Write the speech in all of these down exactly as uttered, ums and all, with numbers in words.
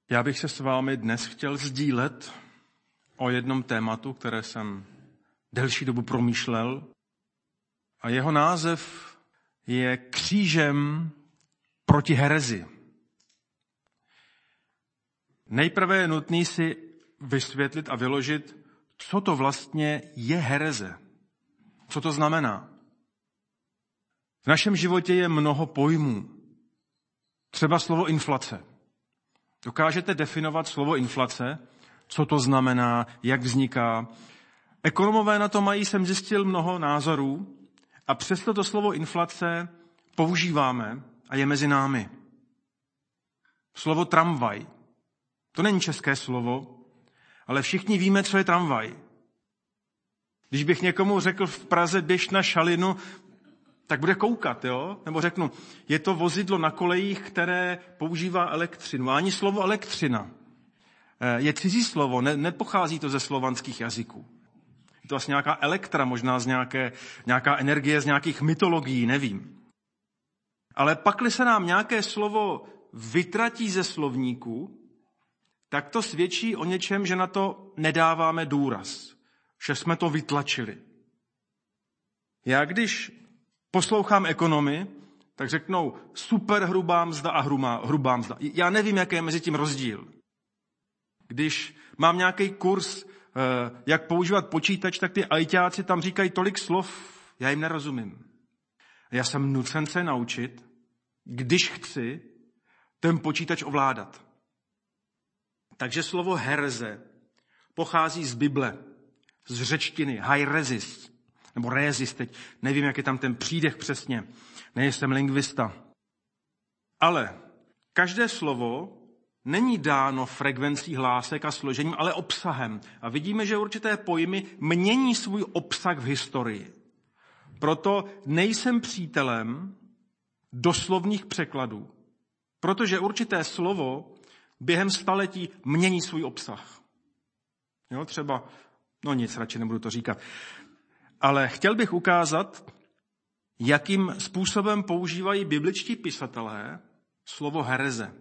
Já bych se s vámi dnes chtěl sdílet o jednom tématu, které jsem delší dobu promýšlel. A jeho název je Křížem proti herezi. Nejprve je nutný si vysvětlit a vyložit, co to vlastně je hereze. Co to znamená? V našem životě je mnoho pojmů. Třeba slovo inflace. Dokážete definovat slovo inflace? Co to znamená? Jak vzniká? Ekonomové na to mají, jsem zjistil, mnoho názorů a přesto to slovo inflace používáme a je mezi námi. Slovo tramvaj. To není české slovo, ale všichni víme, co je tramvaj. Když bych někomu řekl v Praze běž na šalinu, tak bude koukat, jo? Nebo řeknu, je to vozidlo na kolejích, které používá elektřinu. A ani slovo elektřina je cizí slovo, ne, nepochází to ze slovanských jazyků. Je to vlastně nějaká elektra, možná z nějaké, nějaká energie z nějakých mytologií, nevím. Ale pakli se nám nějaké slovo vytratí ze slovníku, tak to svědčí o něčem, že na to nedáváme důraz, že jsme to vytlačili. Já když poslouchám ekonomy, tak řeknou super hrubá mzda a hrubá, hrubá mzda. Já nevím, jaký je mezi tím rozdíl. Když mám nějaký kurz, jak používat počítač, tak ty ajťáci tam říkají tolik slov, já jim nerozumím. Já jsem nucen se naučit, když chci ten počítač ovládat. Takže slovo hereze pochází z Bible, z řečtiny, hairesis, nebo rezis, teď nevím, jak je tam ten přídech přesně, nejsem lingvista. Ale každé slovo není dáno frekvencí hlásek a složením, ale obsahem. A vidíme, že určité pojmy mění svůj obsah v historii. Proto nejsem přítelem doslovných překladů, protože určité slovo během staletí mění svůj obsah. Jo, třeba, no nic, radši nebudu to říkat. Ale chtěl bych ukázat, jakým způsobem používají bibličtí pisatelé slovo hereze.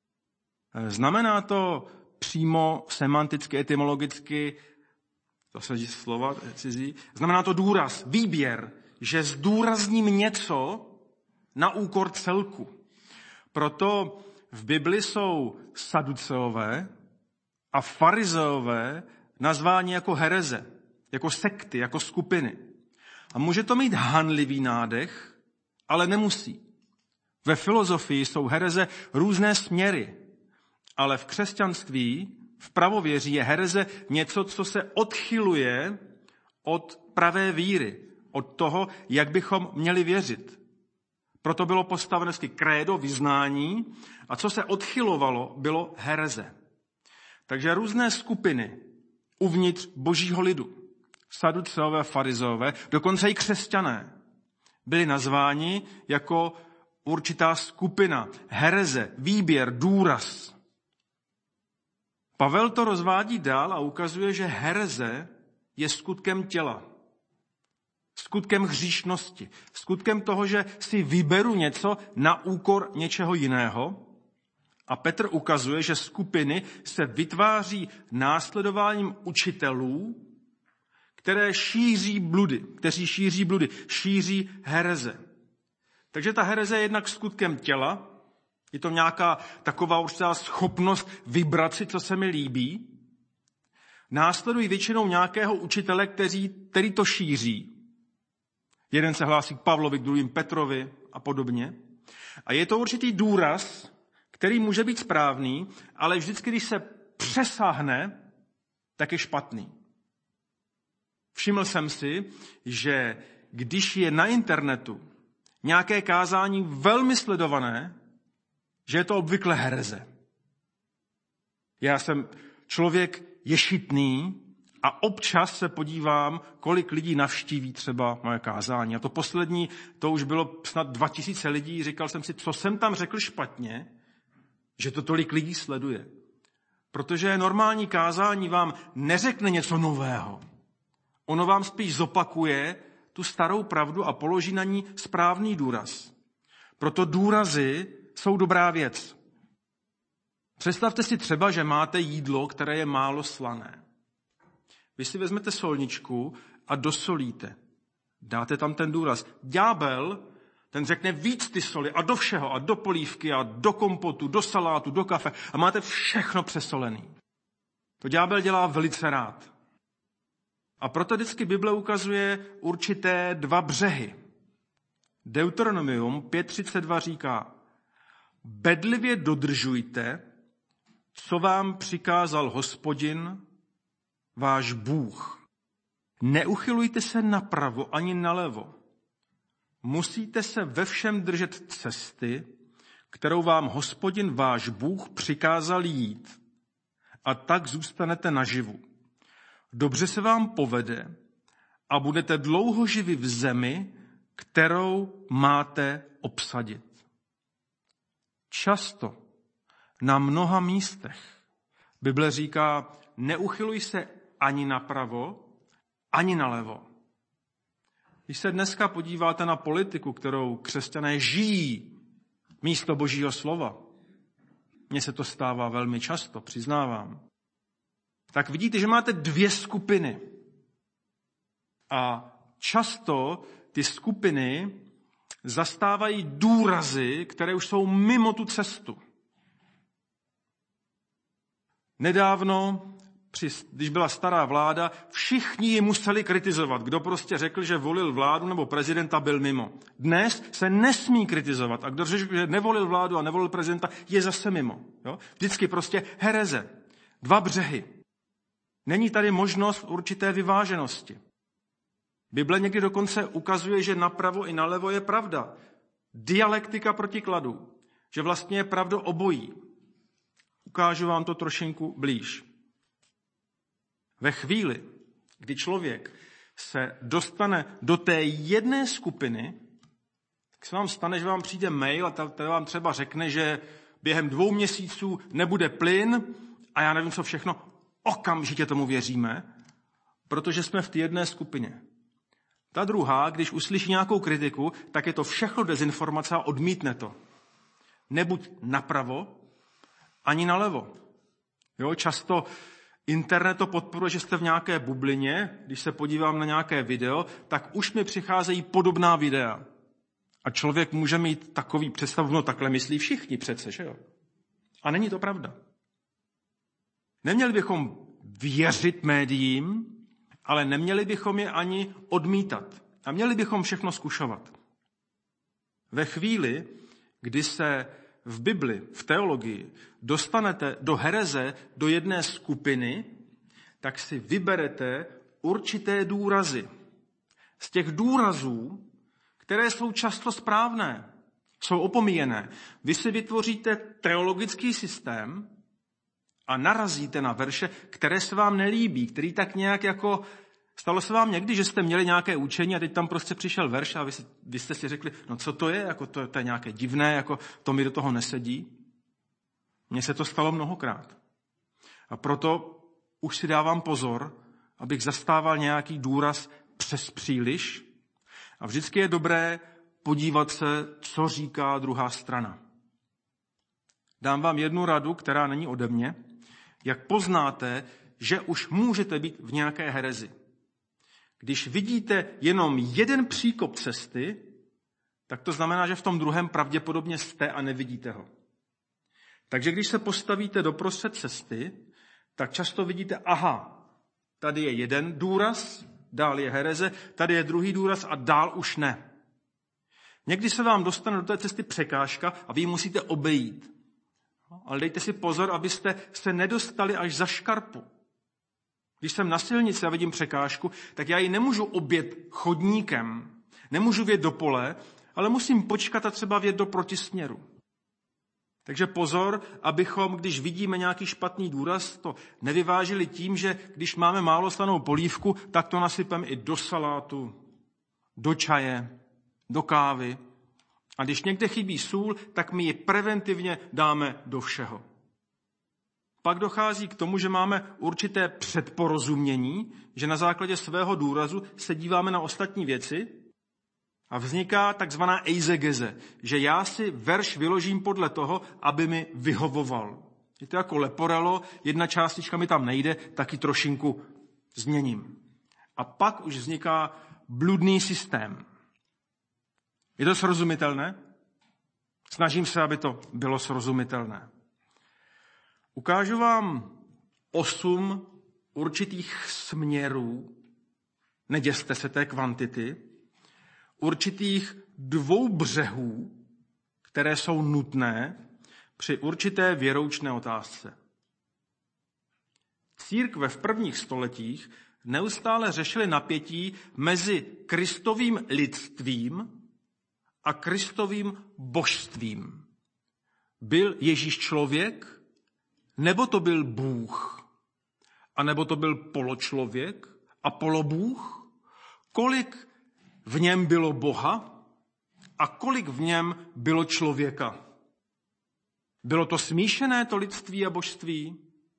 Znamená to přímo semanticky, etymologicky, zase slova cizí, znamená to důraz, výběr, že zdůrazním něco na úkor celku. Proto v Bibli jsou saduceové a farizeové nazváni jako hereze, jako sekty, jako skupiny. A může to mít hanlivý nádech, ale nemusí. Ve filozofii jsou hereze různé směry, ale v křesťanství, v pravověří je hereze něco, co se odchyluje od pravé víry, od toho, jak bychom měli věřit. Proto bylo postaveno krédo, vyznání, a co se odchylovalo, bylo hereze. Takže různé skupiny uvnitř božího lidu, saduceové, farizeové, dokonce i křesťané, byli nazváni jako určitá skupina, hereze, výběr, důraz. Pavel to rozvádí dál a ukazuje, že hereze je skutkem těla, skutkem hříšnosti, skutkem toho, že si vyberu něco na úkor něčeho jiného. A Petr ukazuje, že skupiny se vytváří následováním učitelů, které šíří bludy, kteří šíří bludy, šíří hereze. Takže ta hereze je jednak skutkem těla, je to nějaká taková určitá schopnost vybrat si, co se mi líbí. Následují většinou nějakého učitele, který, který to šíří. Jeden se hlásí k Pavlovi, k druhým Petrovi a podobně. A je to určitý důraz, který může být správný, ale vždycky, když se přesáhne, tak je špatný. Všiml jsem si, že když je na internetu nějaké kázání velmi sledované, že je to obvykle hereze. Já jsem člověk ješitný a občas se podívám, kolik lidí navštíví třeba moje kázání. A to poslední, to už bylo snad dva tisíce lidí. Říkal jsem si, co jsem tam řekl špatně, že to tolik lidí sleduje. Protože normální kázání vám neřekne něco nového. Ono vám spíš zopakuje tu starou pravdu a položí na ní správný důraz. Proto důrazy jsou dobrá věc. Představte si třeba, že máte jídlo, které je málo slané. Vy si vezmete solničku a dosolíte. Dáte tam ten důraz. Ďábel, ten řekne víc ty soli a do všeho, a do polívky, a do kompotu, do salátu, do kafe. A máte všechno přesolený. To ďábel dělá velice rád. A proto vždycky Bible ukazuje určité dva břehy. Deuteronomium pět třicet dva říká, bedlivě dodržujte, co vám přikázal Hospodin, váš Bůh. Neuchylujte se napravo ani nalevo. Musíte se ve všem držet cesty, kterou vám Hospodin, váš Bůh, přikázal jít. A tak zůstanete naživu. Dobře se vám povede a budete dlouho živi v zemi, kterou máte obsadit. Často na mnoha místech Bible říká, neuchyluj se ani napravo, ani nalevo. Když se dneska podíváte na politiku, kterou křesťané žijí místo Božího slova, mně se to stává velmi často, přiznávám, tak vidíte, že máte dvě skupiny. A často ty skupiny zastávají důrazy, které už jsou mimo tu cestu. Nedávno, když byla stará vláda, všichni ji museli kritizovat. Kdo prostě řekl, že volil vládu nebo prezidenta, byl mimo. Dnes se nesmí kritizovat. A kdo řekl, že nevolil vládu a nevolil prezidenta, je zase mimo. Jo? Vždycky prostě hereze. Dva břehy. Není tady možnost určité vyváženosti. Bible někdy dokonce ukazuje, že napravo i nalevo je pravda. Dialektika protikladu. Že vlastně je pravda obojí. Ukážu vám to trošinku blíž. Ve chvíli, kdy člověk se dostane do té jedné skupiny, tak se vám stane, že vám přijde mail a ten vám třeba řekne, že během dvou měsíců nebude plyn a já nevím co všechno, okamžitě tomu věříme, protože jsme v té jedné skupině. Ta druhá, když uslyší nějakou kritiku, tak je to všechno dezinformace a odmítne to. Nebuď napravo, ani nalevo. Jo, často internet to podporuje, že jste v nějaké bublině, když se podívám na nějaké video, tak už mi přicházejí podobná videa. A člověk může mít takový představu, no takhle myslí všichni přece, že jo? A není to pravda. Neměli bychom věřit médiím, ale neměli bychom je ani odmítat. A měli bychom všechno zkušovat. Ve chvíli, kdy se v Bibli, v teologii, dostanete do hereze, do jedné skupiny, tak si vyberete určité důrazy. Z těch důrazů, které jsou často správné, jsou opomíjené, vy si vytvoříte teologický systém a narazíte na verše, které se vám nelíbí, který tak nějak jako... Stalo se vám někdy, že jste měli nějaké učení a teď tam prostě přišel verš a vy, si, vy jste si řekli, no co to je, jako to, to je nějaké divné, jako to mi do toho nesedí. Mně se to stalo mnohokrát. A proto už si dávám pozor, abych zastával nějaký důraz přes příliš. A vždycky je dobré podívat se, co říká druhá strana. Dám vám jednu radu, která není ode mě, jak poznáte, že už můžete být v nějaké herezi. Když vidíte jenom jeden příkop cesty, tak to znamená, že v tom druhém pravděpodobně jste a nevidíte ho. Takže když se postavíte doprostřed cesty, tak často vidíte, aha, tady je jeden důraz, dál je hereze, tady je druhý důraz a dál už ne. Někdy se vám dostane do té cesty překážka a vy ji musíte obejít. Ale dejte si pozor, abyste se nedostali až za škarpu. Když jsem na silnici a vidím překážku, tak já ji nemůžu objet chodníkem, nemůžu vjet do pole, ale musím počkat a třeba vjet do protisměru. Takže pozor, abychom, když vidíme nějaký špatný důraz, to nevyvážili tím, že když máme málo slanou polívku, tak to nasypeme i do salátu, do čaje, do kávy. A když někde chybí sůl, tak my ji preventivně dáme do všeho. Pak dochází k tomu, že máme určité předporozumění, že na základě svého důrazu se díváme na ostatní věci a vzniká takzvaná eizegeze, že já si verš vyložím podle toho, aby mi vyhovoval. Je to jako leporelo, jedna částička mi tam nejde, tak ji trošinku změním. A pak už vzniká bludný systém. Je to srozumitelné? Snažím se, aby to bylo srozumitelné. Ukážu vám osm určitých směrů, neděste se té kvantity, určitých dvou břehů, které jsou nutné při určité věroučné otázce. Církve v prvních stoletích neustále řešily napětí mezi Kristovým lidstvím a Kristovým božstvím. Byl Ježíš člověk, nebo to byl Bůh? A nebo to byl poločlověk a polobůh? Kolik v něm bylo Boha a kolik v něm bylo člověka? Bylo to smíšené, to lidství a božství?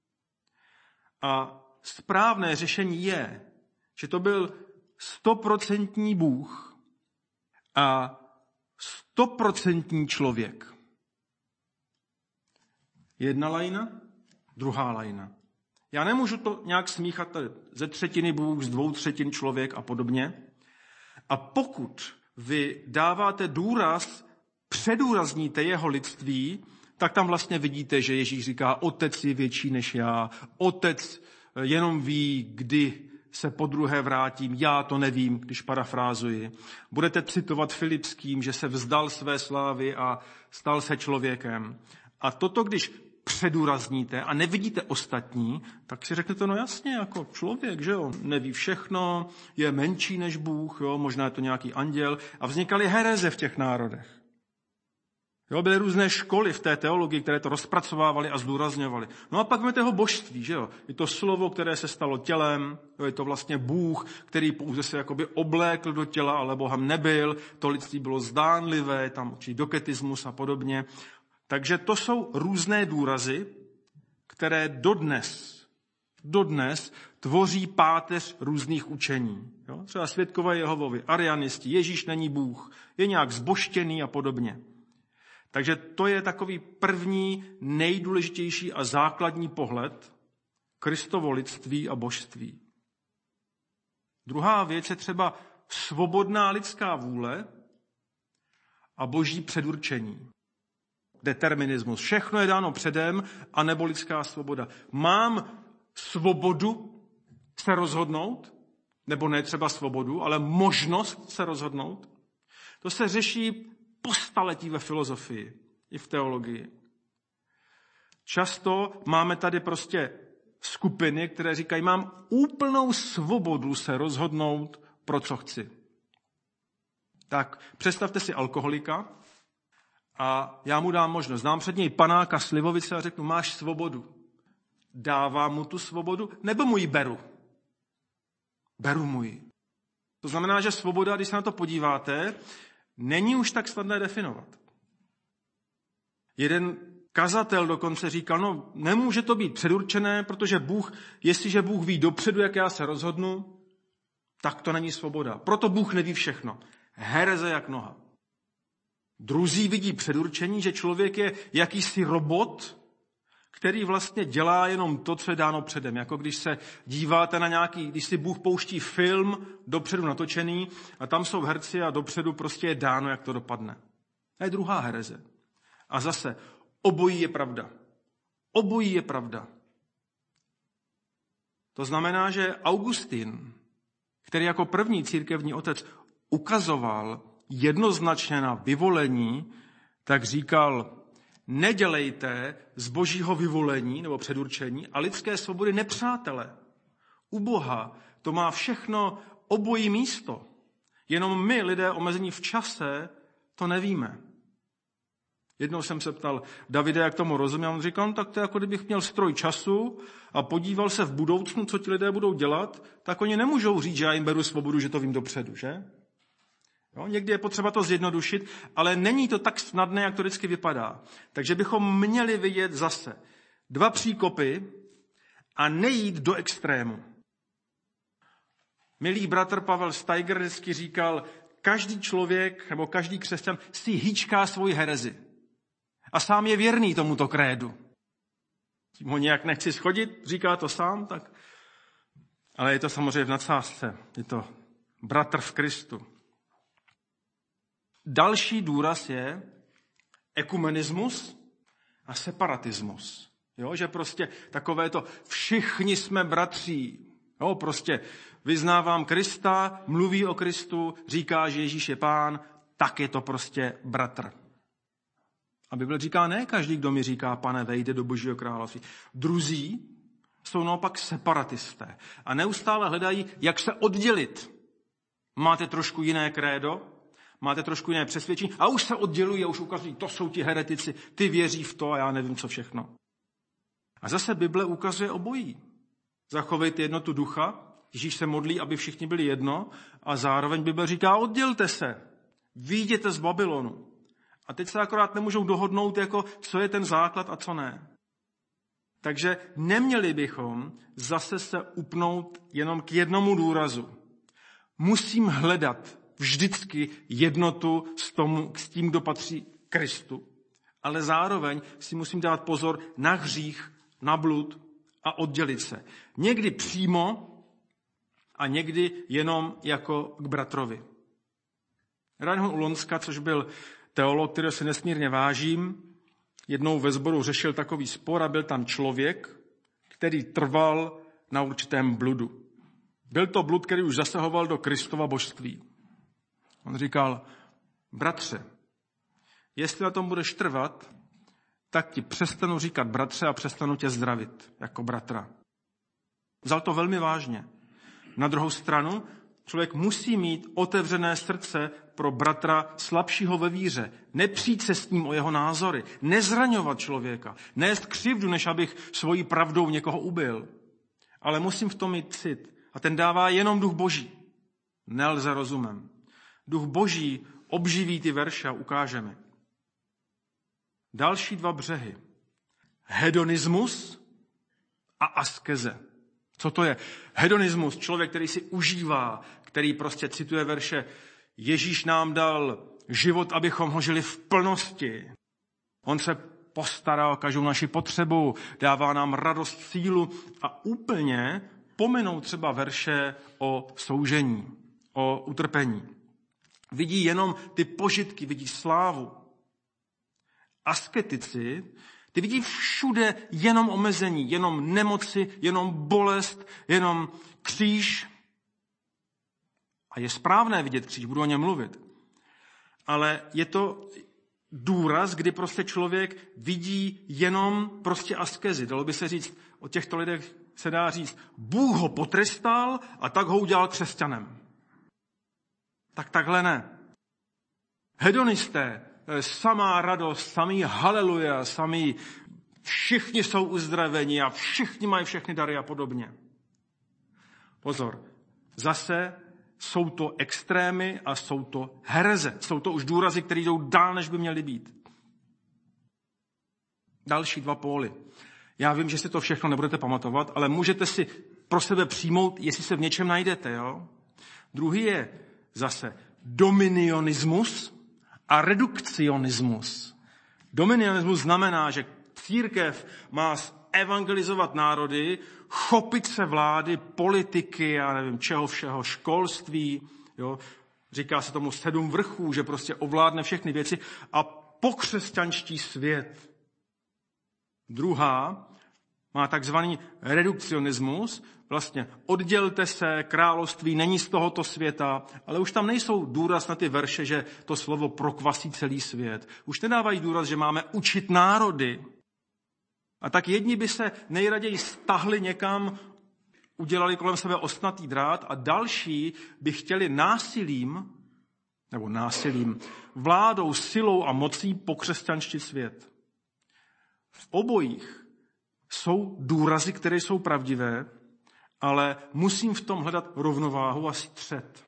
A správné řešení je, že to byl stoprocentní Bůh a stoprocentní člověk. Jedna lajna, druhá lajna. Já nemůžu to nějak smíchat tady ze třetiny Bůh, z dvou třetin člověk a podobně. A pokud vy dáváte důraz, předůrazníte jeho lidství, tak tam vlastně vidíte, že Ježíš říká, otec je větší než já, otec jenom ví, kdy se podruhé vrátím, já to nevím, když parafrázuji. Budete citovat Filipským, že se vzdal své slávy a stal se člověkem. A toto, když předůrazníte a nevidíte ostatní, tak si řeknete, no jasně, jako člověk, že jo, neví všechno, je menší než Bůh, jo, možná je to nějaký anděl. A vznikaly hereze v těch národech. Jo, byly různé školy v té teologii, které to rozpracovávaly a zdůrazňovaly. No a pak máme toho božství, že jo. Je to slovo, které se stalo tělem, jo, je to vlastně Bůh, který pouze se jakoby oblékl do těla, ale Bohem nebyl. To lidství bylo zdánlivé, tam určitý doketismus a podobně. Takže to jsou různé důrazy, které dodnes, dodnes tvoří páteř různých učení. Jo? Třeba svědkové Jehovovi, arianisti, Ježíš není Bůh, je nějak zbožtěný a podobně. Takže to je takový první, nejdůležitější a základní pohled Kristovo lidství a božství. Druhá věc je třeba svobodná lidská vůle a boží předurčení. Determinismus. Všechno je dáno předem, anebo lidská svoboda. Mám svobodu se rozhodnout, nebo ne třeba svobodu, ale možnost se rozhodnout. To se řeší po staletí ve filozofii i v teologii. Často máme tady prostě skupiny, které říkají, mám úplnou svobodu se rozhodnout, pro co chci. Tak představte si alkoholika a já mu dám možnost. Dám před něj panáka slivovice a řeknu, máš svobodu. Dávám mu tu svobodu, nebo mu ji beru? Beru mu ji. To znamená, že svoboda, když se na to podíváte, není už tak snadné definovat. Jeden kazatel dokonce říkal, no nemůže to být předurčené, protože Bůh, jestliže Bůh ví dopředu, jak já se rozhodnu, tak to není svoboda. Proto Bůh neví všechno. Hereze jak noha. Druzí vidí předurčení, že člověk je jakýsi robot, který vlastně dělá jenom to, co je dáno předem. Jako když se díváte na nějaký, když si Bůh pouští film dopředu natočený a tam jsou herci a dopředu prostě je dáno, jak to dopadne. To je druhá hereze. A zase, obojí je pravda. Obojí je pravda. To znamená, že Augustin, který jako první církevní otec ukazoval jednoznačně na vyvolení, tak říkal, nedělejte z božího vyvolení nebo předurčení a lidské svobody nepřátele. U Boha to má všechno obojí místo. Jenom my, lidé omezení v čase, to nevíme. Jednou jsem se ptal Davide, jak tomu rozumím, a on říkal, no, tak to je jako kdybych měl stroj času a podíval se v budoucnu, co ti lidé budou dělat, tak oni nemůžou říct, že já jim beru svobodu, že to vím dopředu, že? Jo, někdy je potřeba to zjednodušit, ale není to tak snadné, jak to vždycky vypadá. Takže bychom měli vidět zase dva příkopy a nejít do extrému. Milý bratr Pavel Steiger vždycky říkal, každý člověk nebo každý křesťan si hýčká svoji herezi. A sám je věrný tomuto krédu. tím ho nějak nechci schodit, říká to sám, tak, ale je to samozřejmě v nadsázce. Je to bratr v Kristu. Další důraz je ekumenismus a separatismus. Jo, že prostě takové to všichni jsme bratří. Jo, prostě vyznávám Krista, mluví o Kristu, říká, že Ježíš je Pán, tak je to prostě bratr. A Bible říká, ne každý, kdo mi říká, Pane, vejde do Božího království. Druzí jsou naopak separatisté a neustále hledají, jak se oddělit. Máte trošku jiné krédo, máte trošku jiné přesvědčení a už se oddělují a už ukazují, to jsou ti heretici, ty věří v to a já nevím, co všechno. A zase Bible ukazuje obojí. Zachovejte jednotu ducha, Ježíš se modlí, aby všichni byli jedno a zároveň Bible říká, oddělte se, vyjděte z Babylonu. A teď se akorát nemůžou dohodnout, jako, co je ten základ a co ne. Takže neměli bychom zase se upnout jenom k jednomu důrazu. Musím hledat vždycky jednotu s, tomu, s tím, kdo patří Kristu. Ale zároveň si musím dát pozor na hřích, na blud a oddělit se. Někdy přímo a někdy jenom jako k bratrovi. Reinhold Ulonska, což byl teolog, kterého si nesmírně vážím, jednou ve sboru řešil takový spor a byl tam člověk, který trval na určitém bludu. Byl to blud, který už zasahoval do Kristova božství. On říkal, bratře, jestli na tom budeš trvat, tak ti přestanu říkat bratře a přestanu tě zdravit jako bratra. Vzal to velmi vážně. Na druhou stranu, člověk musí mít otevřené srdce pro bratra slabšího ve víře. Nepřijít se s ním o jeho názory. Nezraňovat člověka. Nést křivdu, než abych svojí pravdou někoho ubil. Ale musím v tom mít cit. A ten dává jenom duch Boží. Nelze rozumem. Duch Boží obživí ty verše a ukáže mi. Další dva břehy. Hedonismus a askeze. Co to je? Hedonismus, člověk, který si užívá, který prostě cituje verše Ježíš nám dal život, abychom ho žili v plnosti. On se postará o každou naši potřebu, dává nám radost, sílu a úplně pomenou třeba verše o soužení, o utrpení. Vidí jenom ty požitky, vidí slávu. Asketici, ty vidí všude jenom omezení, jenom nemoci, jenom bolest, jenom kříž. A je správné vidět kříž, budu o něm mluvit. Ale je to důraz, kdy prostě člověk vidí jenom prostě askezi. Dalo by se říct, o těchto lidech se dá říct, Bůh ho potrestal a tak ho udělal křesťanem. Tak takhle ne. Hedonisté, samá radost, samý haleluja, samý všichni jsou uzdraveni a všichni mají všechny dary a podobně. Pozor, zase jsou to extrémy a jsou to hereze. Jsou to už důrazy, které jdou dál, než by měly být. Další dva póly. Já vím, že si to všechno nebudete pamatovat, ale můžete si pro sebe přijmout, jestli se v něčem najdete. Jo? Druhý je zase dominionismus a redukcionismus. Dominionismus znamená, že církev má evangelizovat národy, chopit se vlády, politiky, já nevím čeho všeho, školství, jo. Říká se tomu sedm vrchů, že prostě ovládne všechny věci a pokřesťanští svět. Druhá má takzvaný redukcionismus, vlastně oddělte se, království není z tohoto světa, ale už tam nejsou důraz na ty verše, že to slovo prokvasí celý svět. Už nedávají důraz, že máme učit národy. A tak jedni by se nejraději stahli někam, udělali kolem sebe ostnatý drát a další by chtěli násilím, nebo násilím, vládou, silou a mocí pokřesťanštit svět. V obojích jsou důrazy, které jsou pravdivé, ale musím v tom hledat rovnováhu a střed.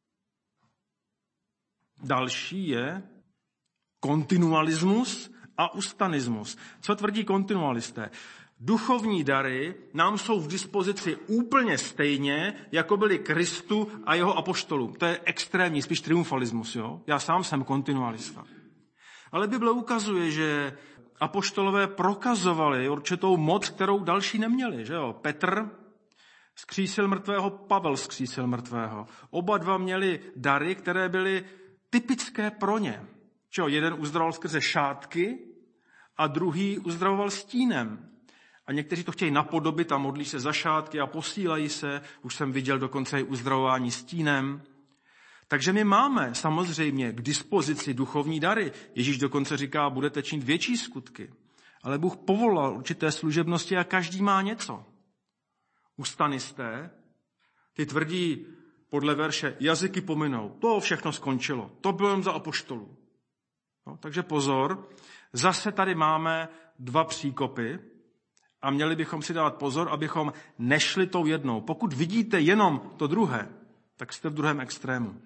Další je kontinualismus a ustanismus. Co tvrdí kontinualisté? Duchovní dary nám jsou v dispozici úplně stejně, jako byly Kristu a jeho apoštolům. To je extrémní, spíš triumfalismus. Jo? Já sám jsem kontinualista. Ale Bible ukazuje, že apoštolové prokazovali určitou moc, kterou další neměli. Že jo? Petr zkřísil mrtvého, Pavel zkřísil mrtvého. Oba dva měli dary, které byly typické pro ně. Že jo? Jeden uzdravoval skrze šátky a druhý uzdravoval stínem. A někteří to chtějí napodobit a modlí se za šátky a posílají se. Už jsem viděl dokonce i uzdravování stínem. Takže my máme samozřejmě k dispozici duchovní dary. Ježíš dokonce říká, budete činit větší skutky. Ale Bůh povolal určité služebnosti a každý má něco. Ustanisté, ty tvrdí podle verše, jazyky pominou. To všechno skončilo. To bylo jen za apoštolů. No, takže pozor, zase tady máme dva příkopy a měli bychom si dát pozor, abychom nešli tou jednou. Pokud vidíte jenom to druhé, tak jste v druhém extrému.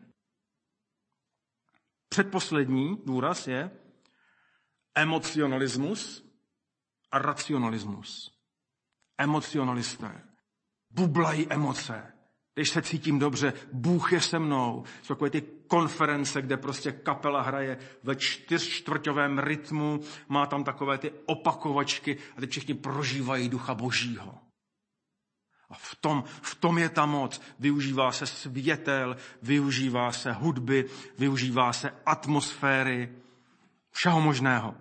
Předposlední důraz je emocionalismus a racionalismus. Emocionalisté bublají emoce. Když se cítím dobře, Bůh je se mnou. Jsou takové ty konference, kde prostě kapela hraje ve čtyřčtvrťovém rytmu, má tam takové ty opakovačky a teď všichni prožívají ducha Božího. A v tom, v tom je ta moc. Využívá se světel, využívá se hudby, využívá se atmosféry, všeho možného.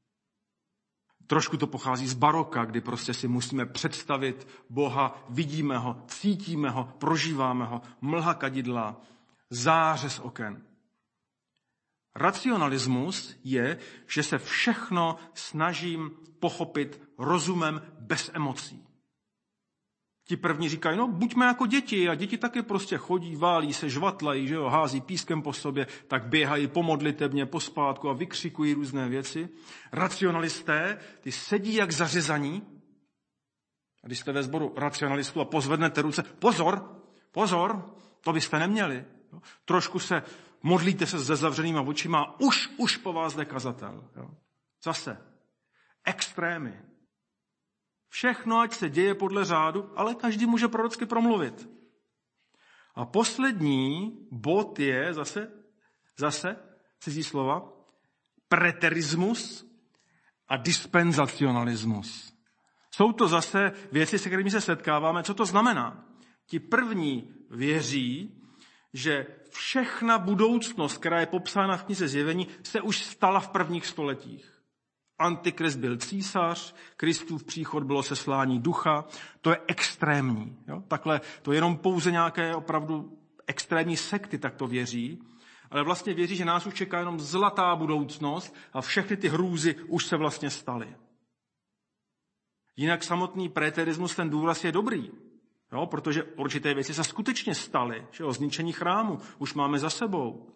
Trošku to pochází z baroka, kdy prostě si musíme představit Boha, vidíme ho, cítíme ho, prožíváme ho, mlha kadidla, záře z oken. Racionalismus je, že se všechno snažím pochopit rozumem bez emocí. Ti první říkají, no buďme jako děti a děti taky prostě chodí, válí se, žvatlají, že jo, hází pískem po sobě, tak běhají po modlitebně, po spátku a vykřikují různé věci. Racionalisté, ty sedí jak zařezaní. A když jste ve sboru racionalistů a pozvednete ruce, pozor, pozor, to byste neměli. Jo. Trošku se modlíte se se zavřenýma očima, už, už po vás jde kazatel. Jo. Zase, extrémy. Všechno, ať se děje podle řádu, ale každý může prorocky promluvit. A poslední bod je zase, zase cizí slova, preterismus a dispenzacionalismus. Jsou to zase věci, se kterými se setkáváme. Co to znamená? Ti první věří, že všechna budoucnost, která je popsána v knize Zjevení, se už stala v prvních stoletích. Antikrist byl císař, Kristův příchod bylo seslání ducha, to je extrémní. Jo? Takhle to je jenom pouze nějaké opravdu extrémní sekty, tak to věří, ale vlastně věří, že nás už čeká jenom zlatá budoucnost a všechny ty hrůzy už se vlastně staly. Jinak samotný preterismus, ten důraz je dobrý, jo? Protože určité věci se skutečně staly, že o zničení chrámu už máme za sebou.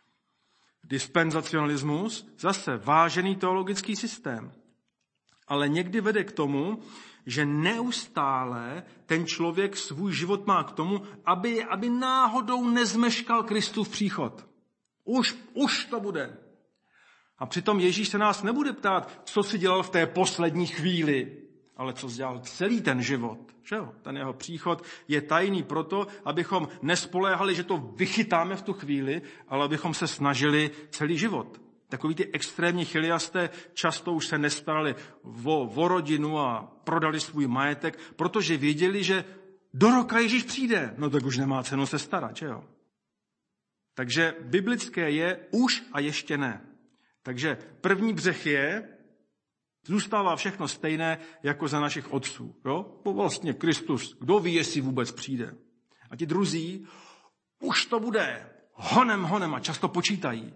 Dispenzacionalismus, zase vážený teologický systém, ale někdy vede k tomu, že neustále ten člověk svůj život má k tomu, aby, aby náhodou nezmeškal Kristův příchod. Už, už to bude. A přitom Ježíš se nás nebude ptát, co si dělal v té poslední chvíli, ale co dělal celý ten život. Že jo? Ten jeho příchod je tajný proto, abychom nespoléhali, že to vychytáme v tu chvíli, ale abychom se snažili celý život. Takoví ty extrémní chiliasté často už se nestarali o, o rodinu a prodali svůj majetek, protože věděli, že do roka Ježíš přijde. No tak už nemá cenu se starat, že jo? Takže biblické je už a ještě ne. Takže první břeh je, zůstává všechno stejné jako za našich otců. Jo? Vlastně Kristus, kdo ví, jestli vůbec přijde. A ti druzí, už to bude, honem, honem a často počítají.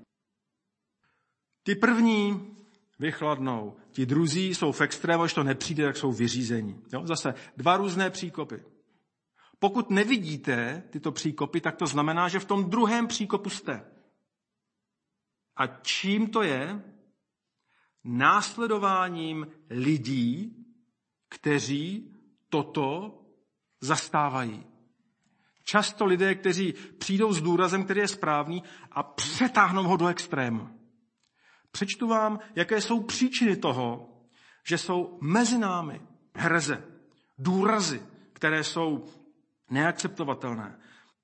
Ty první vychladnou, ti druzí jsou v extrému, až to nepřijde, tak jsou vyřízení. Jo? Zase dva různé příkopy. Pokud nevidíte tyto příkopy, tak to znamená, že v tom druhém příkopu jste. A čím to je? Následováním lidí, kteří toto zastávají. Často lidé, kteří přijdou s důrazem, který je správný a přetáhnou ho do extrému. Přečtu vám, jaké jsou příčiny toho, že jsou mezi námi hereze, důrazy, které jsou neakceptovatelné.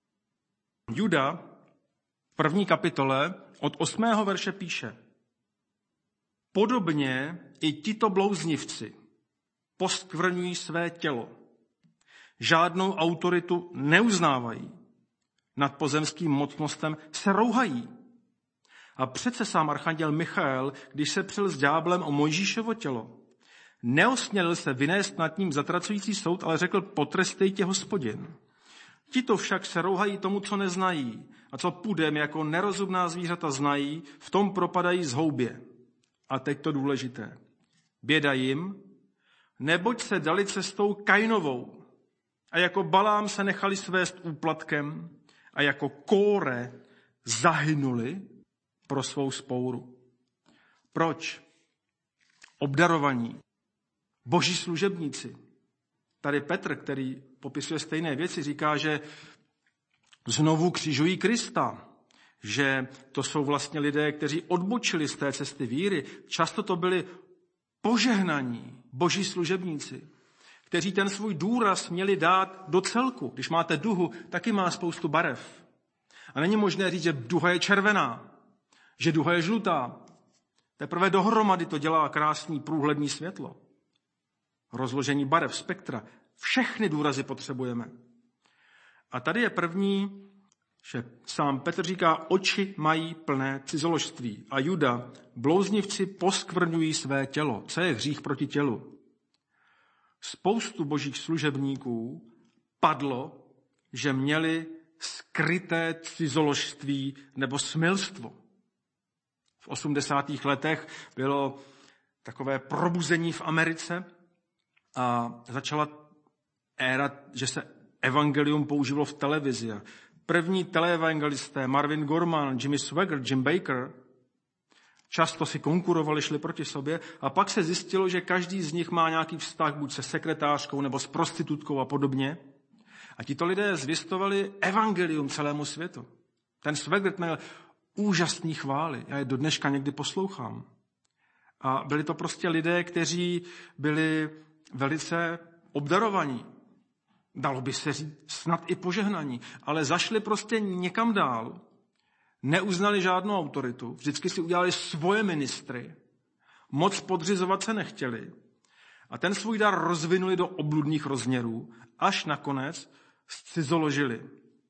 Juda v první kapitole od osmého verše píše: Podobně i tito blouznivci poskvrňují své tělo. Žádnou autoritu neuznávají. Nad pozemským mocnostem se rouhají. A přece sám archanděl Michael, když se přel s ďáblem o Mojžíšovo tělo, neosmělil se vynést nad ním zatracující soud, ale řekl, potrestej tě, Hospodin. Tito však se rouhají tomu, co neznají, a co pudem jako nerozumná zvířata znají, v tom propadají zhoubě. A teď to důležité. Běda jim, neboť se dali cestou Kainovou a jako Balám se nechali svést úplatkem a jako Kóre zahynuli pro svou spouru. Proč? Obdarovaní, boží služebníci. Tady Petr, který popisuje stejné věci, říká, že znovu křižují Krista, že to jsou vlastně lidé, kteří odbočili z té cesty víry. Často to byli požehnaní boží služebníci, kteří ten svůj důraz měli dát do celku. Když máte duhu, taky má spoustu barev. A není možné říct, že duha je červená, že duha je žlutá. Teprve dohromady to dělá krásný průhledný světlo. Rozložení barev, spektra. Všechny důrazy potřebujeme. A tady je první, že sám Petr říká, oči mají plné cizoložství. A Juda, blouznivci poskvrňují své tělo. Co je hřích proti tělu? Spoustu božích služebníků padlo, že měli skryté cizoložství nebo smilstvo. V osmdesátých letech bylo takové probuzení v Americe a začala éra, že se evangelium používalo v televizi. První teleevangelisté Marvin Gorman, Jimmy Swaggart, Jim Baker často si konkurovali, šli proti sobě a pak se zjistilo, že každý z nich má nějaký vztah buď se sekretářkou nebo s prostitutkou a podobně. A tito lidé zvěstovali evangelium celému světu. Ten Swaggart měl úžasný chvály. Já je do dneška někdy poslouchám. A byli to prostě lidé, kteří byli velice obdarovaní. Dalo by se říct snad i požehnaní. Ale zašli prostě někam dál. Neuznali žádnou autoritu. Vždycky si udělali svoje ministry. Moc podřizovat se nechtěli. A ten svůj dar rozvinuli do obludných rozměrů. Až nakonec zcizoložili.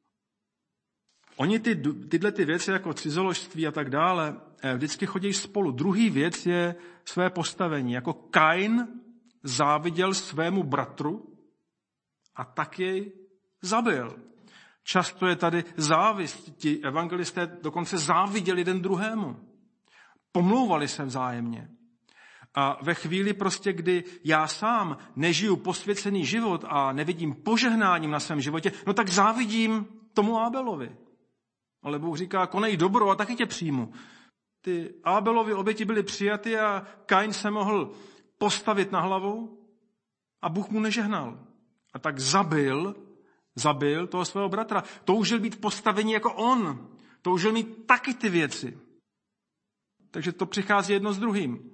Oni ty, tyhle ty věci jako cizoložství a tak dále vždycky chodí spolu. Druhý věc je své postavení. Jako Kain záviděl svému bratru a tak jej zabil. Často je tady závist. Ti evangelisté dokonce záviděli jeden druhému. Pomlouvali se vzájemně. A ve chvíli prostě, kdy já sám nežiju posvěcený život a nevidím požehnáním na svém životě, no tak závidím tomu Ábelovi. Ale Bůh říká, konej dobro a taky tě přijmu. Ty Ábelovy oběti byly přijaty a Kain se mohl postavit na hlavu a Bůh mu nežehnal. A tak zabil, zabil toho svého bratra. Toužil být postavení jako on. Toužil mít taky ty věci. Takže to přichází jedno s druhým.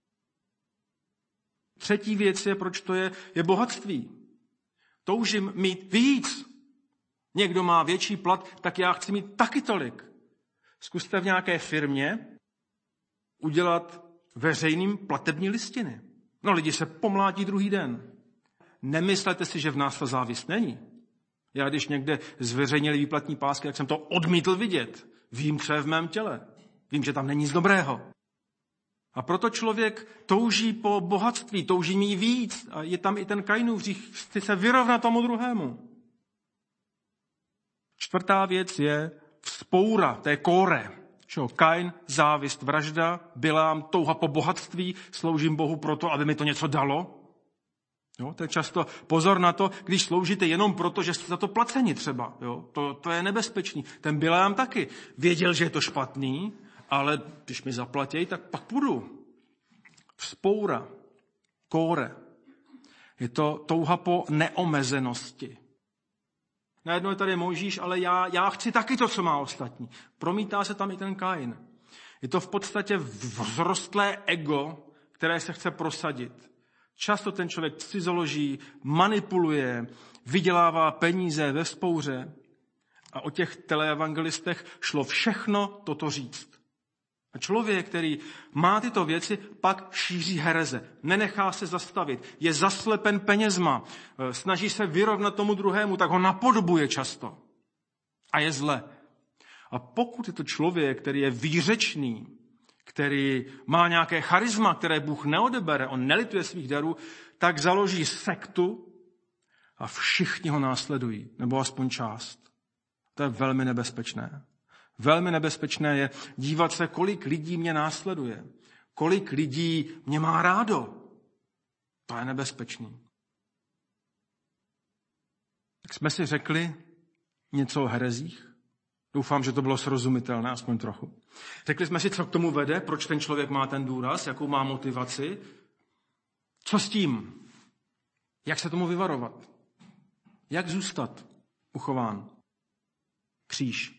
Třetí věc je, proč to je, je bohatství. Toužím mít víc. Někdo má větší plat, tak já chci mít taky tolik. Zkuste v nějaké firmě udělat veřejným platební listiny. No lidi se pomlátí druhý den. Nemyslete si, že v nás ta závist není. Já když někde zveřejnili výplatní pásky, jak jsem to odmítl vidět. Vím, co je v mém těle. Vím, že tam není nic dobrého. A proto člověk touží po bohatství, touží mít víc. A je tam i ten Kainův hřích, chci se vyrovnat tomu druhému. Čtvrtá věc je vzpoura, to je Kóre. Kain, závist, vražda, Bilám, touha po bohatství, sloužím Bohu proto, aby mi to něco dalo. Jo, to je často pozor na to, když sloužíte jenom proto, že jste za to placeni třeba. Jo, to, to je nebezpečný. Ten Bilám taky věděl, že je to špatný, ale když mi zaplatí, tak pak půjdu. Vzpoura, Kóre. Je to touha po neomezenosti. Najednou je tady Mojžíš, ale já, já chci taky to, co má ostatní. Promítá se tam i ten Kain. Je to v podstatě vzrostlé ego, které se chce prosadit. Často ten člověk cizoloží, manipuluje, vydělává peníze ve vzpouře. A o těch teleevangelistech šlo všechno toto říct. A člověk, který má tyto věci, pak šíří hereze. Nenechá se zastavit. Je zaslepen penězma. Snaží se vyrovnat tomu druhému, tak ho napodobuje často. A je zle. A pokud je to člověk, který je výřečný, který má nějaké charisma, které Bůh neodebere, on nelituje svých darů, tak založí sektu a všichni ho následují, nebo aspoň část. To je velmi nebezpečné. Velmi nebezpečné je dívat se, kolik lidí mě následuje, kolik lidí mě má rádo. To je nebezpečný. Tak jsme si řekli něco o herezích. Doufám, že to bylo srozumitelné, aspoň trochu. Řekli jsme si, co k tomu vede, proč ten člověk má ten důraz, jakou má motivaci. Co s tím? Jak se tomu vyvarovat? Jak zůstat uchován? Kříž.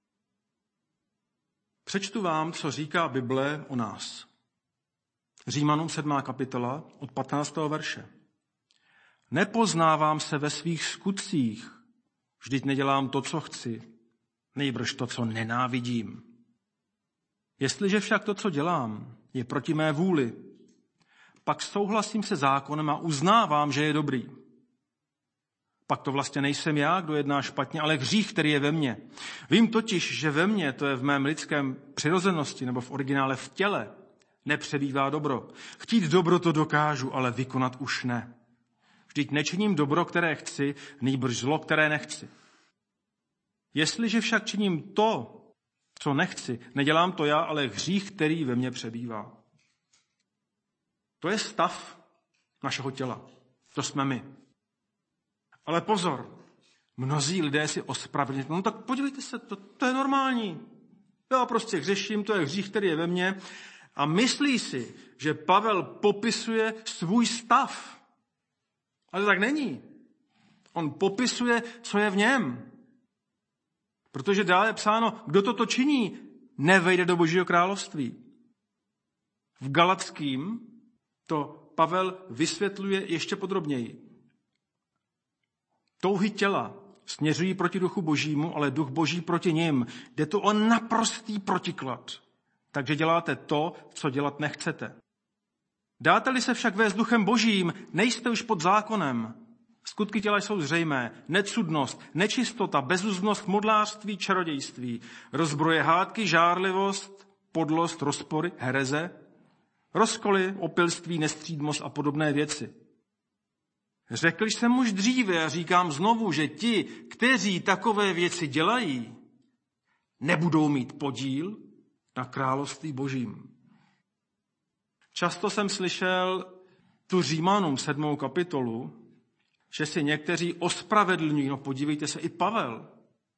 Přečtu vám, co říká Bible o nás. Římanům sedmá kapitola od patnáctého verše. Nepoznávám se ve svých skutcích, vždyť nedělám to, co chci, nejbrž to, co nenávidím. Jestliže však to, co dělám, je proti mé vůli, pak souhlasím se zákonem a uznávám, že je dobrý. Pak to vlastně nejsem já, kdo jedná špatně, ale hřích, který je ve mně. Vím totiž, že ve mně, to je v mém lidském přirozenosti, nebo v originále v těle, nepřebývá dobro. Chtít dobro to dokážu, ale vykonat už ne. Vždyť nečiním dobro, které chci, nýbrž zlo, které nechci. Jestliže však činím to, co nechci, nedělám to já, ale hřích, který ve mně přebývá. To je stav našeho těla. To jsme my. Ale pozor, mnozí lidé si ospravedlňují. No tak podívejte se, to, to je normální. Já prostě hřeším, to je hřích, který je ve mně. A myslí si, že Pavel popisuje svůj stav. Ale to tak není. On popisuje, co je v něm. Protože dále je psáno, kdo toto činí, nevejde do Božího království. V Galatským to Pavel vysvětluje ještě podrobněji. Touhy těla směřují proti duchu Božímu, ale duch Boží proti nim. Jde to o naprostý protiklad. Takže děláte to, co dělat nechcete. Dáte-li se však vést duchem Božím, nejste už pod zákonem. Skutky těla jsou zřejmé. Necudnost, nečistota, bezúznost, modlářství, čarodějství, rozbroje hádky, žárlivost, podlost, rozpory, hereze, rozkoly, opilství, nestřídmost a podobné věci. Řekl jsem už dříve a říkám znovu, že ti, kteří takové věci dělají, nebudou mít podíl na království Božím. Často jsem slyšel tu Římanům sedmou kapitolu, že si někteří ospravedlňují. No podívejte se, i Pavel.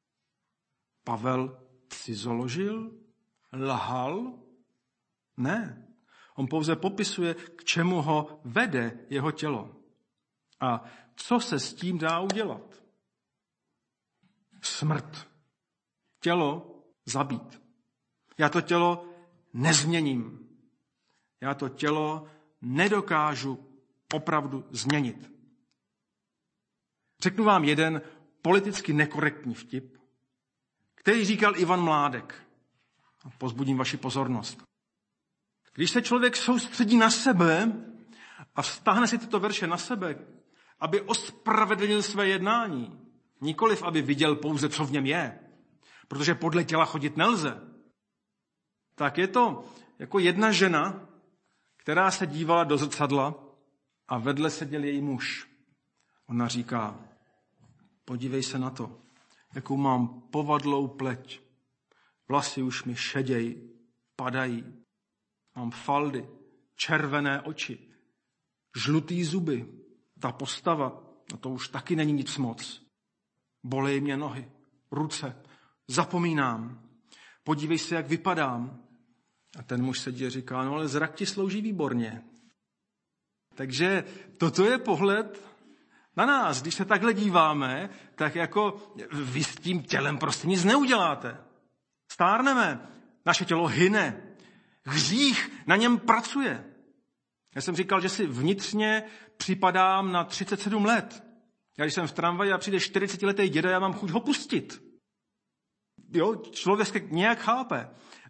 Pavel cizoložil? Lhal? Ne. On pouze popisuje, k čemu ho vede jeho tělo. A co se s tím dá udělat? Smrt. Tělo zabít. Já to tělo nezměním. Já to tělo nedokážu opravdu změnit. Řeknu vám jeden politicky nekorektní vtip, který říkal Ivan Mládek. Pozbudím vaši pozornost. Když se člověk soustředí na sebe a vztáhne si tyto verše na sebe, aby ospravedlnil své jednání, nikoliv aby viděl pouze, co v něm je, protože podle těla chodit nelze, tak je to jako jedna žena, která se dívala do zrcadla a vedle seděl její muž. Ona říká, podívej se na to, jakou mám povadlou pleť. Vlasy už mi šedějí, padají. Mám faldy, červené oči, žlutý zuby. Ta postava, no to už taky není nic moc. Bolej mě nohy, ruce, zapomínám. Podívej se, jak vypadám. A ten muž sedí a říká, no ale zrak ti slouží výborně. Takže toto je pohled na nás. Když se takhle díváme, tak jako vy s tím tělem prostě nic neuděláte. Stárneme, naše tělo hyne. Hřích na něm pracuje. Já jsem říkal, že si vnitřně připadám na třicet sedm let. Já když jsem v tramvaji a přijde čtyřicetiletý děda, já mám chuť ho pustit. Jo, člověk nějak chápe.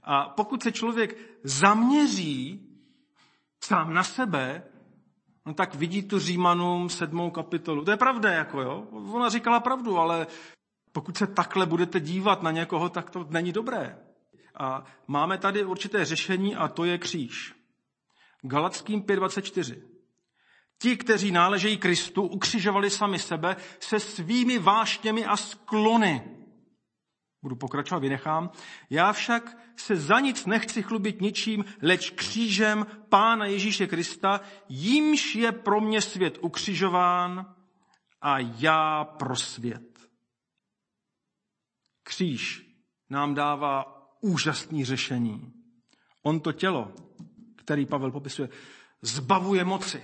A pokud se člověk zaměří sám na sebe, no tak vidí tu Římanům sedmou kapitolu. To je pravda, jako jo. Ona říkala pravdu, ale pokud se takhle budete dívat na někoho, tak to není dobré. A máme tady určité řešení a to je kříž. Galatským pět dvacet čtyři. Ti, kteří náležejí Kristu, ukřižovali sami sebe se svými vášněmi a sklony. Budu pokračovat, vynechám. Já však se za nic nechci chlubit ničím, leč křížem Pána Ježíše Krista, jímž je pro mě svět ukřižován a já pro svět. Kříž nám dává úžasné řešení. On to tělo, který Pavel popisuje, zbavuje moci.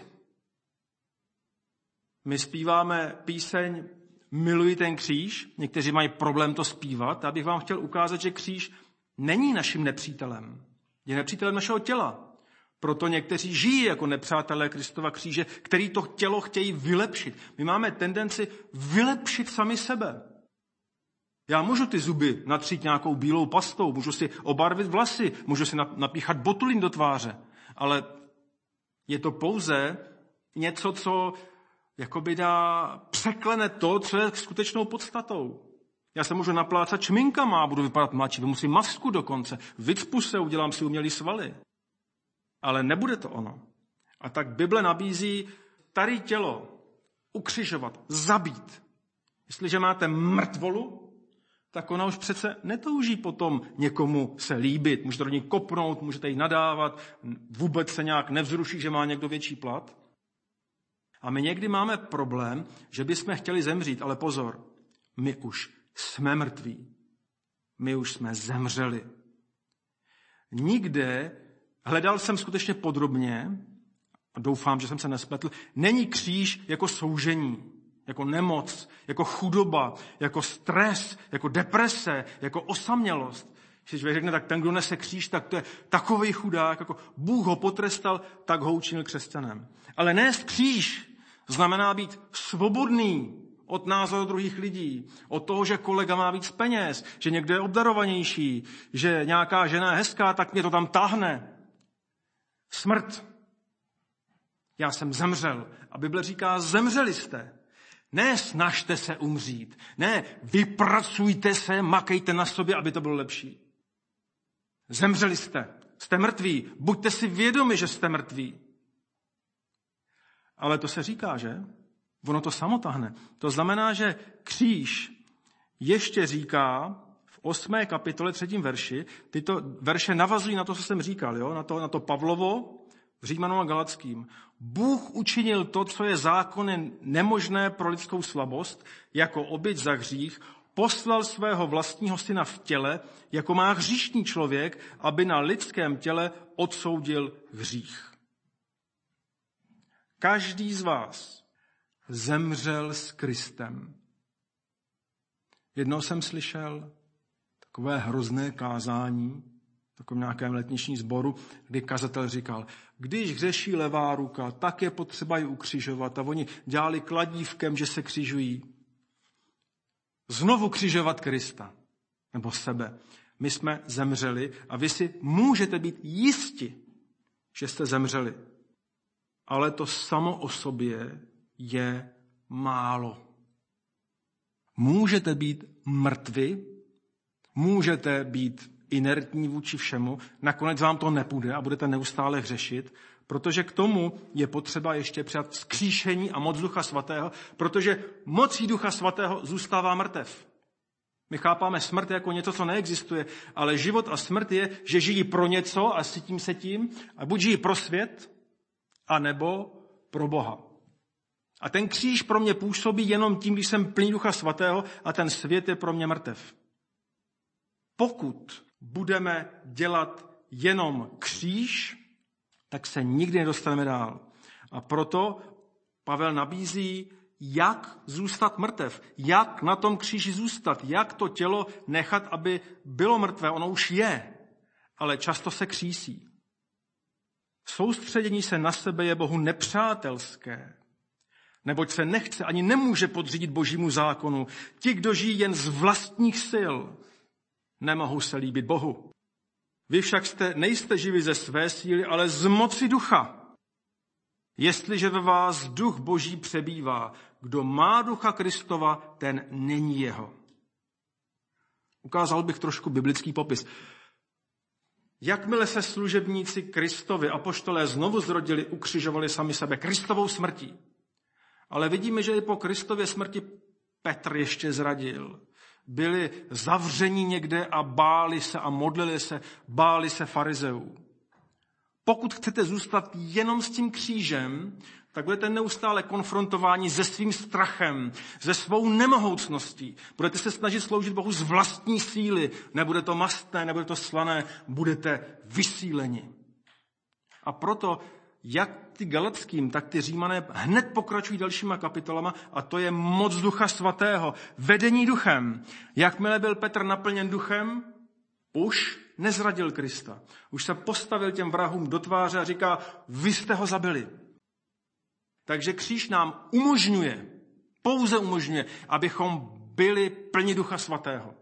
My zpíváme píseň Miluji ten kříž. Někteří mají problém to zpívat. Já bych vám chtěl ukázat, že kříž není naším nepřítelem. Je nepřítelem našeho těla. Proto někteří žijí jako nepřátelé Kristova kříže, který to tělo chtějí vylepšit. My máme tendenci vylepšit sami sebe. Já můžu ty zuby natřít nějakou bílou pastou, můžu si obarvit vlasy, můžu si napíchat botulín do tváře, ale je to pouze něco, co jakoby dá, překlene to, co je skutečnou podstatou. Já se můžu naplácat šminkama a budu vypadat mladší, musím masku dokonce, vycpu se, udělám si umělý svaly. Ale nebude to ono. A tak Bible nabízí staré tělo ukřižovat, zabít. Jestliže máte mrtvolu, tak ona už přece netouží potom někomu se líbit. Můžete do ní kopnout, můžete jí nadávat, vůbec se nějak nevzruší, že má někdo větší plat. A my někdy máme problém, že bychom chtěli zemřít, ale pozor, my už jsme mrtví. My už jsme zemřeli. Nikde, hledal jsem skutečně podrobně, a doufám, že jsem se nespletl, není kříž jako soužení, jako nemoc, jako chudoba, jako stres, jako deprese, jako osamělost. Když člověk řekne, tak ten, kdo nese kříž, tak to je takovej chudák, jako Bůh ho potrestal, tak ho učinil křesťanem. Ale nést kříž znamená být svobodný od názoru druhých lidí, od toho, že kolega má víc peněz, že někdo je obdarovanější, že nějaká žena je hezká, tak mě to tam táhne. Smrt. Já jsem zemřel. A Bible říká, zemřeli jste. Ne snažte se umřít. Ne vypracujte se, makejte na sobě, aby to bylo lepší. Zemřeli jste. Jste mrtví. Buďte si vědomi, že jste mrtví. Ale to se říká, že? Ono to samo tahne. To znamená, že kříž ještě říká v osmé kapitole třetím verši, tyto verše navazují na to, co jsem říkal, jo? Na to, na to Pavlovo, Římanům a Galackým. Bůh učinil to, co je zákonem nemožné pro lidskou slabost, jako oběť za hřích, poslal svého vlastního syna v těle, jako má hříšný člověk, aby na lidském těle odsoudil hřích. Každý z vás zemřel s Kristem. Jednou jsem slyšel takové hrozné kázání, takovém nějakém letničním sboru, kdy kazatel říkal, když hřeší levá ruka, tak je potřeba ji ukřižovat. A oni dělali kladívkem, že se křižují. Znovu křižovat Krista, nebo sebe. My jsme zemřeli a vy si můžete být jisti, že jste zemřeli. Ale to samo o sobě je málo. Můžete být mrtvi, můžete být inertní vůči všemu, nakonec vám to nepůjde a budete neustále hřešit, protože k tomu je potřeba ještě přijat vzkříšení a moc Ducha Svatého, protože mocí Ducha Svatého zůstává mrtev. My chápáme smrt jako něco, co neexistuje, ale život a smrt je, že žijí pro něco a cítím se tím, a buď žijí pro svět, anebo pro Boha. A ten kříž pro mě působí jenom tím, když jsem plný Ducha Svatého a ten svět je pro mě mrtev. Pokud budeme dělat jenom kříž, tak se nikdy nedostaneme dál. A proto Pavel nabízí, jak zůstat mrtev, jak na tom kříži zůstat, jak to tělo nechat, aby bylo mrtvé. Ono už je, ale často se křísí. Soustředění se na sebe je Bohu nepřátelské, neboť se nechce ani nemůže podřídit Božímu zákonu. Ti, kdo žijí jen z vlastních sil, nemohou se líbit Bohu. Vy však jste, nejste živi ze své síly, ale z moci ducha. Jestliže ve vás duch Boží přebývá, kdo má ducha Kristova, ten není jeho. Ukázal bych trošku biblický popis. Jakmile se služebníci Kristovi, apoštolé, znovu zrodili, ukřižovali sami sebe Kristovou smrtí. Ale vidíme, že i po Kristově smrti Petr ještě zradil. Byli zavřeni někde a báli se a modlili se, báli se farizeů. Pokud chcete zůstat jenom s tím křížem, tak budete neustále konfrontováni se svým strachem, se svou nemohoucností. Budete se snažit sloužit Bohu z vlastní síly. Nebude to mastné, nebude to slané, budete vysíleni. A proto, jak ty Galackým, tak ty Římané hned pokračují dalšíma kapitolama a to je moc Ducha Svatého, vedení duchem. Jakmile byl Petr naplněn duchem, už nezradil Krista. Už se postavil těm vrahům do tváře a říká, vy jste ho zabili. Takže kříž nám umožňuje, pouze umožňuje, abychom byli plni Ducha Svatého.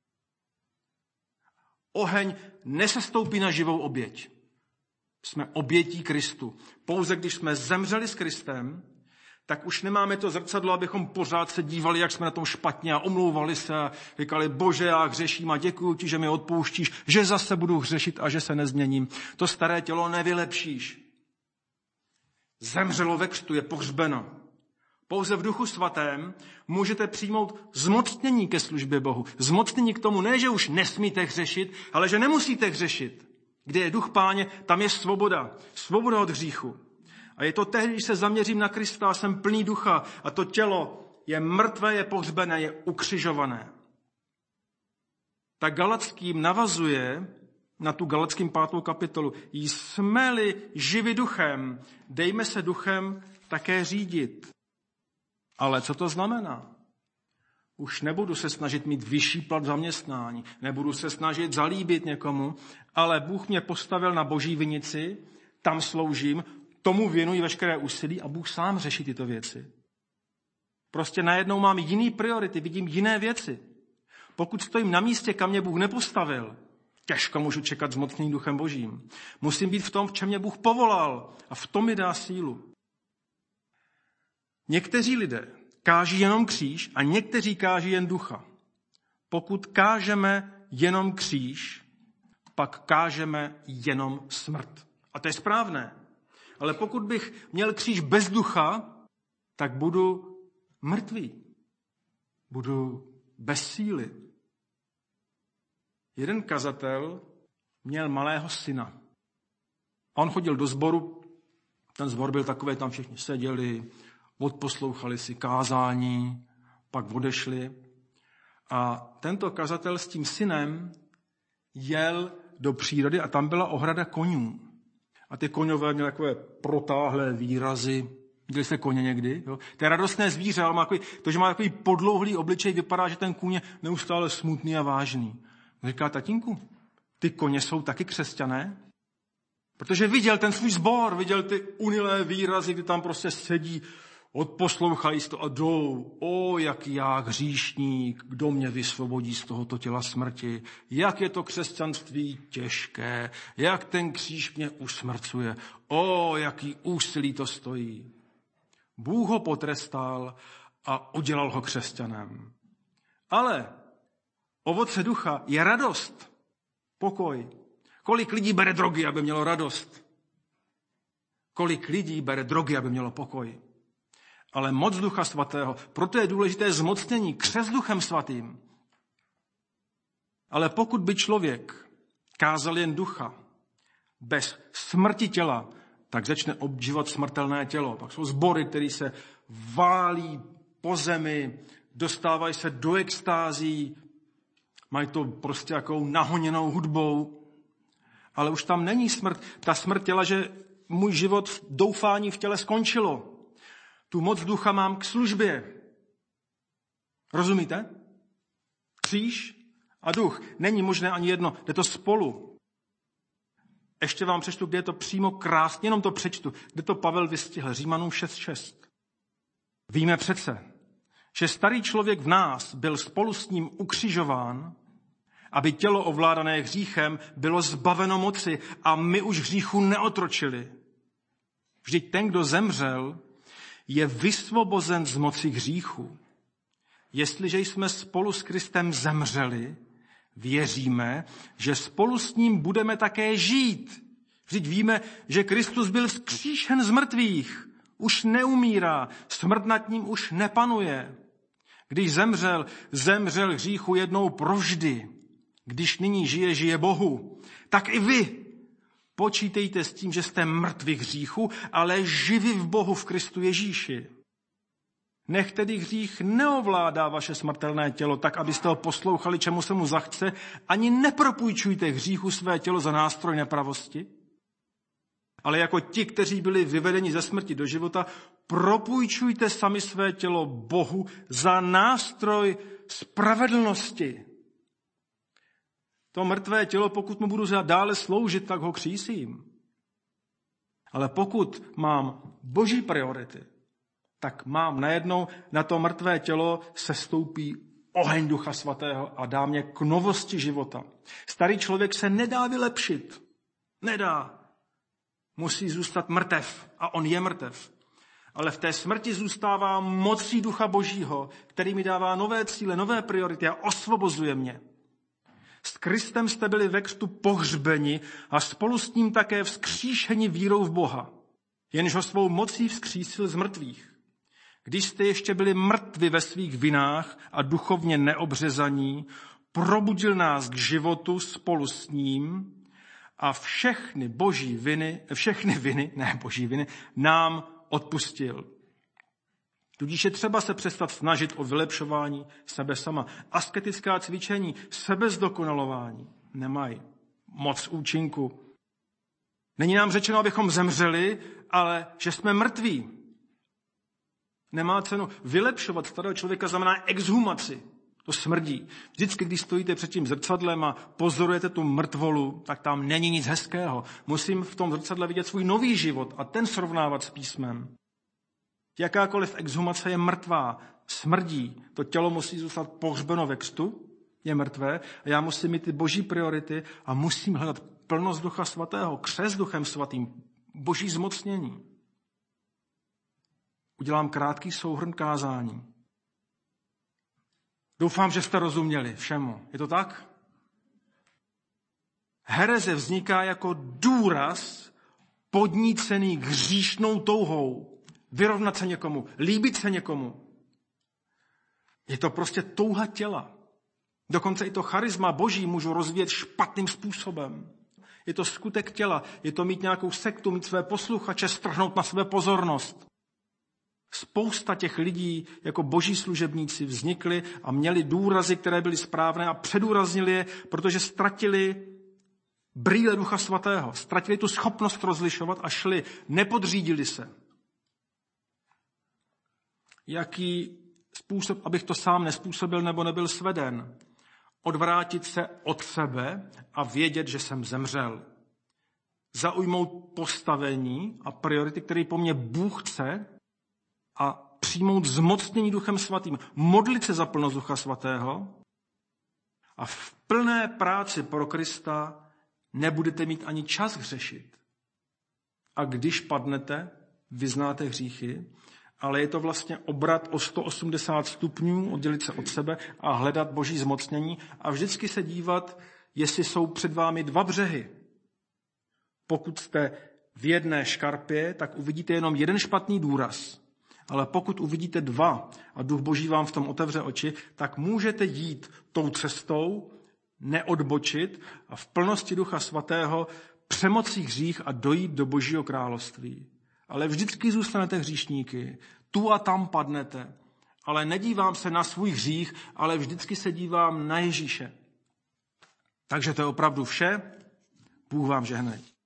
Oheň nesestoupí na živou oběť. Jsme obětí Kristu. Pouze když jsme zemřeli s Kristem, tak už nemáme to zrcadlo, abychom pořád se dívali, jak jsme na tom špatně a omlouvali se a říkali, Bože, já hřeším a děkuju ti, že mi odpouštíš, že zase budu hřešit a že se nezměním. To staré tělo nevylepšíš. Zemřelo ve křtu, je pohřbeno. Pouze v Duchu Svatém můžete přijmout zmocnění ke službě Bohu. Zmocnění k tomu ne, že už nesmíte hřešit, ale že nemusíte hřešit. Kde je duch Páně, tam je svoboda. Svoboda od hříchu. A je to tehdy, když se zaměřím na Krista a jsem plný ducha a to tělo je mrtvé, je pohřbené, je ukřižované. Tak Galackým navazuje na tu Galackým pátou kapitolu. Jsme-li živi duchem, dejme se duchem také řídit. Ale co to znamená? Už nebudu se snažit mít vyšší plat v zaměstnání, nebudu se snažit zalíbit někomu, ale Bůh mě postavil na boží vinici, tam sloužím, tomu věnuji veškeré úsilí a Bůh sám řeší tyto věci. Prostě najednou mám jiný priority, vidím jiné věci. Pokud stojím na místě, kam mě Bůh nepostavil, těžko můžu čekat zmocnění duchem božím. Musím být v tom, v čem mě Bůh povolal a v tom mi dá sílu. Někteří lidé káží jenom kříž a někteří káží jen ducha. Pokud kážeme jenom kříž, pak kážeme jenom smrt. A to je správné. Ale pokud bych měl kříž bez ducha, tak budu mrtvý. Budu bez síly. Jeden kazatel měl malého syna. A on chodil do sboru, ten sbor byl takový, tam všichni seděli, odposlouchali si kázání, pak odešli. A tento kazatel s tím synem jel do přírody a tam byla ohrada koňů. A ty koňové měly takové protáhlé výrazy. Viděli jste koně někdy? Jo? To je radostné zvíře, ale má takový, to, že má takový podlouhlý obličej, vypadá, že ten kůň je neustále smutný a vážný. On říká, tatínku, ty koně jsou taky křesťané? Protože viděl ten svůj sbor, viděl ty unilé výrazy, kdy tam prostě sedí, odposlouchají to a jdou. O, jak já hříšník, kdo mě vysvobodí z tohoto těla smrti. Jak je to křesťanství těžké, jak ten kříž mě usmrcuje. O, jaký úsilí to stojí. Bůh ho potrestal a udělal ho křesťanem. Ale ovoce ducha je radost, pokoj. Kolik lidí bere drogy, aby mělo radost? Kolik lidí bere drogy, aby mělo pokoj? Ale moc Ducha Svatého, proto je důležité zmocnění, křest Duchem Svatým. Ale pokud by člověk kázal jen ducha, bez smrti těla, tak začne obžívat smrtelné tělo. Pak jsou sbory, které se válí po zemi, dostávají se do extází, mají to prostě jakou nahoněnou hudbou, ale už tam není smrt. Ta smrt těla, že můj život v doufání v těle skončilo. Tu moc ducha mám k službě. Rozumíte? Kříž a duch. Není možné ani jedno, jde to spolu. Ještě vám přečtu, kde je to přímo krásně, jenom to přečtu, kde to Pavel vystihl. Římanům šest šest. Víme přece, že starý člověk v nás byl spolu s ním ukřižován, aby tělo ovládané hříchem bylo zbaveno moci a my už hříchu neotročili. Vždyť ten, kdo zemřel, je vysvobozen z moci hříchu. Jestliže jsme spolu s Kristem zemřeli, věříme, že spolu s ním budeme také žít. Vždyť víme, že Kristus byl vzkříšen z mrtvých, už neumírá, smrt nad ním už nepanuje. Když zemřel, zemřel hříchu jednou provždy. Když nyní žije, žije Bohu. Tak i vy počítejte s tím, že jste mrtví hříchu, ale živi v Bohu v Kristu Ježíši. Nech tedy hřích neovládá vaše smrtelné tělo, tak abyste ho poslouchali, čemu se mu zachce, ani nepropůjčujte hříchu své tělo za nástroj nepravosti, ale jako ti, kteří byli vyvedeni ze smrti do života, propůjčujte sami své tělo Bohu za nástroj spravedlnosti. To mrtvé tělo, pokud mu budu dále sloužit, tak ho křísím. Ale pokud mám boží priority, tak mám najednou na to mrtvé tělo sestoupí oheň Ducha Svatého a dá mě k novosti života. Starý člověk se nedá vylepšit. Nedá. Musí zůstat mrtev a on je mrtev. Ale v té smrti zůstává mocí Ducha Božího, který mi dává nové cíle, nové priority a osvobozuje mě. S Kristem jste byli ve křtu pohřbeni a spolu s ním také vzkříšeni vírou v Boha, jenž ho svou mocí vzkřísil z mrtvých. Když jste ještě byli mrtvi ve svých vinách a duchovně neobřezaní, probudil nás k životu spolu s ním a všechny boží viny, všechny viny, ne boží viny, nám odpustil. Tudíž je třeba se přestat snažit o vylepšování sebe sama. Asketická cvičení, sebezdokonalování nemají moc účinku. Není nám řečeno, abychom zemřeli, ale že jsme mrtví. Nemá cenu. Vylepšovat starého člověka znamená exhumaci. To smrdí. Vždycky, když stojíte před tím zrcadlem a pozorujete tu mrtvolu, tak tam není nic hezkého. Musím v tom zrcadle vidět svůj nový život a ten srovnávat s písmem. Jakákoliv exhumace je mrtvá, smrdí. To tělo musí zůstat pohřbeno ve křtu, je mrtvé a já musím mít ty boží priority a musím hledat plnost Ducha Svatého, křest Duchem Svatým, boží zmocnění. Udělám krátký souhrn kázání. Doufám, že jste rozuměli všemu. Je to tak? Hereze vzniká jako důraz podnícený hříšnou touhou. Vyrovnat se někomu, líbit se někomu. Je to prostě touha těla. Dokonce i to charisma boží můžu rozvíjet špatným způsobem. Je to skutek těla, je to mít nějakou sektu, mít své posluchače, strhnout na své pozornost. Spousta těch lidí jako boží služebníci vznikli a měli důrazy, které byly správné a předůraznili je, protože ztratili brýle Ducha Svatého. Ztratili tu schopnost rozlišovat a šli, nepodřídili se. Jaký způsob, abych to sám nespůsobil nebo nebyl sveden? Odvrátit se od sebe a vědět, že jsem zemřel. Zaujmout postavení a priority, které po mně Bůh chce, a přijmout zmocnění Duchem Svatým. Modlit se za plnost Ducha Svatého a v plné práci pro Krista nebudete mít ani čas hřešit. A když padnete, vyznáte hříchy, ale je to vlastně obrat o sto osmdesát stupňů, oddělit se od sebe a hledat boží zmocnění a vždycky se dívat, jestli jsou před vámi dva břehy. Pokud jste v jedné škarpě, tak uvidíte jenom jeden špatný důraz. Ale pokud uvidíte dva a Duch Boží vám v tom otevře oči, tak můžete jít tou cestou, neodbočit a v plnosti Ducha Svatého přemoci hřích a dojít do Božího království. Ale vždycky zůstanete hříšníky, tu a tam padnete. Ale nedívám se na svůj hřích, ale vždycky se dívám na Ježíše. Takže to je opravdu vše. Bůh vám žehnej.